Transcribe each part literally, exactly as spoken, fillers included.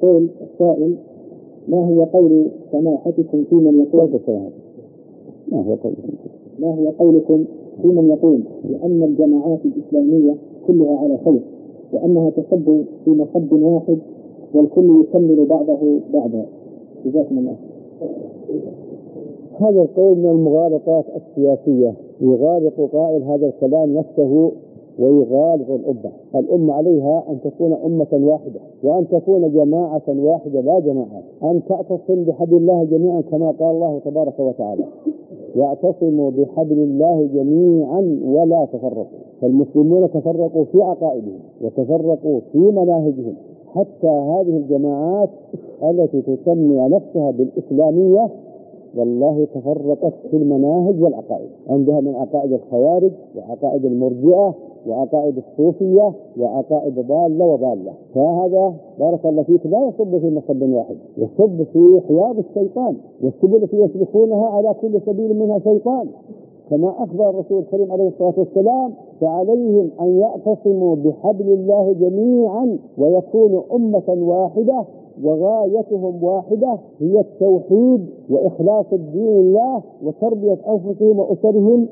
يقول السائل: ما هي قول سماحتكم في من يقول ما هو قولكم ما هي قولكم في من يقول بأن الجماعات الإسلامية كلها على خير، وأنها تصب في مصب واحد والكل يكمل بعضه بعضا؟ جزاكم الله. هذا القول من المغالطات السياسية، يغالط قائل هذا الكلام نفسه ويغالط الأمة. الأمة عليها أن تكون أمة واحدة، وأن تكون جماعة واحدة لا جماعات، أن تعتصم بحبل الله جميعا كما قال الله تبارك وتعالى: واعتصموا بحبل الله جميعا ولا تفرقوا. فالمسلمون تفرقوا في عقائدهم وتفرقوا في مناهجهم، حتى هذه الجماعات التي تسمي نفسها بالإسلامية والله تفرقت في المناهج والعقائد. عندها من عقائد الخوارج وعقائد المرجئة وعقائد الصوفية وعقائد ضالة وضالة. فهذا بارك الله فيك لا يصب في مصب واحد، يصب في حياض الشيطان، والسبل التي يسلكونها على كل سبيل منها شيطان، كما أخبر الرسول الكريم عليه الصلاة والسلام: فعليهم أن يعتصموا بحبل الله جميعا ويكونوا أمة واحدة وغايتهم واحدة، هي التوحيد وإخلاص الدين لله وتربية أنفسهم وأسرهم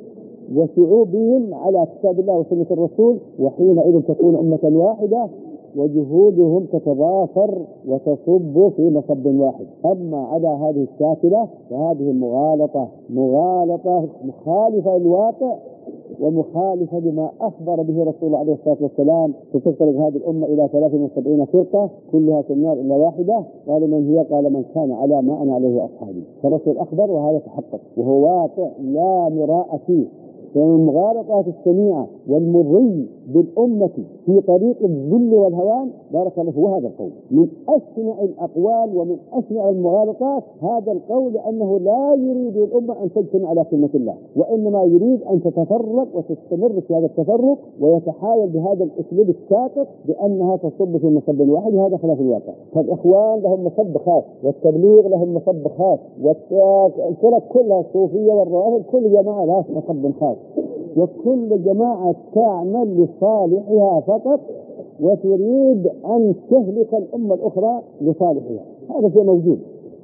وشعوبهم على كتاب الله وسنة الرسول، وحينئذ تكون أمة واحدة وجهودهم تتضافر وتصب في مصب واحد. أما على هذه الشاكلة فهذه مغالطة مغالطة مخالفة للواقع ومخالفة لما أخبر به رسول الله عليه الصلاة والسلام: ستفترق هذه الأمة إلى ثلاث وسبعين فرقة كلها في النار إلا واحدة. قالوا: من هي؟ قال: من كان على ما أنا عليه أصحابي. فالرسول أخبر وهذا تحقق وهو واقع لا مراء فيه. فمن المغالطات السميعة والمضي بالأمة في طريق الذل والهوان بارك الله فيه هذا القول. من أشنع الأقوال ومن أشنع المغالطات هذا القول، لأنه لا يريد الأمة أن تجتمع على كلمة الله، وإنما يريد أن تتفرق وتستمر في هذا التفرق ويتحايل بهذا الأسلوب الساقط بأنها تصب في مصب واحد، وهذا خلاف الواقع. فالإخوان لهم مصب خاص، والتبليغ لهم مصب خاص، والفرق كلها الصوفية والروافض كل جماعة لها مصب خاص، وكل جماعة تعمل لصالحها فقط وتريد أن تهلك الأمة الأخرى لصالحها. هذا شيء موجود.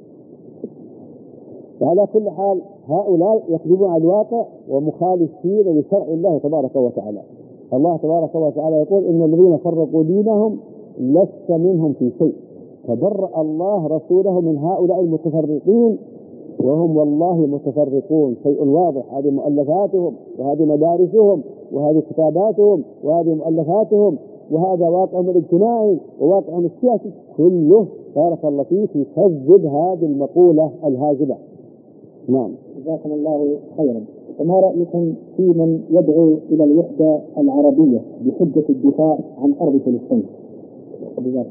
وعلى كل حال هؤلاء يكذبون على الواقع ومخالفين لشرع الله تبارك وتعالى. الله تبارك وتعالى يقول: إن الذين فرقوا دينهم لست منهم في شيء. فبرأ الله رسوله من هؤلاء المتفرقين، وهم والله متفرقون، شيء واضح. هذه مؤلفاتهم وهذه مدارسهم وهذه كتاباتهم وهذه مؤلفاتهم وهذا واقعهم الاجتماعي وواقعهم السياسي، كله بارك الله فيه يكذب هذه المقولة الهازلة. نعم. جزاكم الله خيرا. وما رأيكم في من يدعو إلى الوحدة العربية بحجة الدفاع عن أرض فلسطين؟ جزاكم.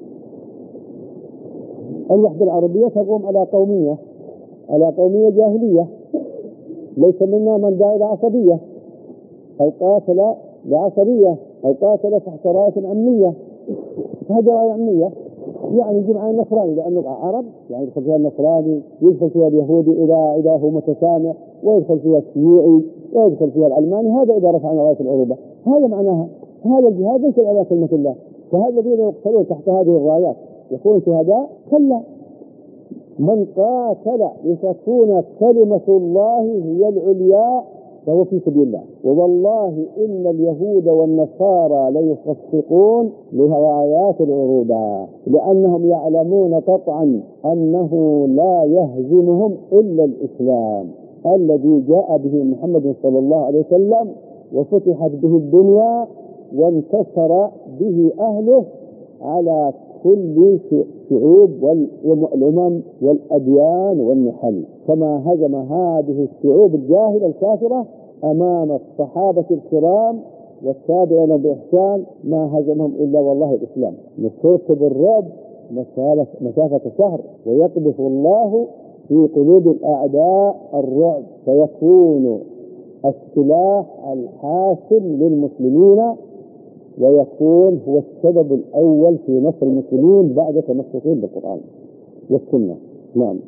الوحدة العربية تقوم على قومية على قومية جاهلية. ليس منا من دعا إلى عصبية أو قاتل لعصبية أو قاتل تحت راية أمنية. هذه راية أمنية يعني جمع النصراني، لأنه عرب يعني يدخل فيها النصراني، يدخل فيها اليهودي إذا إذا هو متسامح، ويدخل فيها الشيوعي، ويدخل فيها العلماني. هذا إذا رفعنا راية العروبة. هذا معناها هذا الجهاد ليس على كلمة الله. فهذا الذين يقتلون تحت هذه الرايات يكون شهداء؟ كلا. من قاتل لتكون كلمة الله هي العليا فهو في سبيل الله. ووالله إن اليهود والنصارى ليصفقون لرايات العروبة، لأنهم يعلمون قطعا أنه لا يهزمهم إلا الإسلام الذي جاء به محمد صلى الله عليه وسلم وفتحت به الدنيا وانتصر به أهله على كل شعوب والأمم والأديان والنحل. كما هزم هذه الشعوب الجاهلة الكافرة أمام الصحابة الكرام والتابعين بإحسان ما هزمهم إلا والله الإسلام. نصرت بالرعب مسافة شهر ويقذف الله في قلوب الأعداء الرعب، فيكون السلاح الحاسم للمسلمين ويكون هو السبب الأول في نصر المسلمين بعد تمسكهم بالقرآن والسنة. نعم.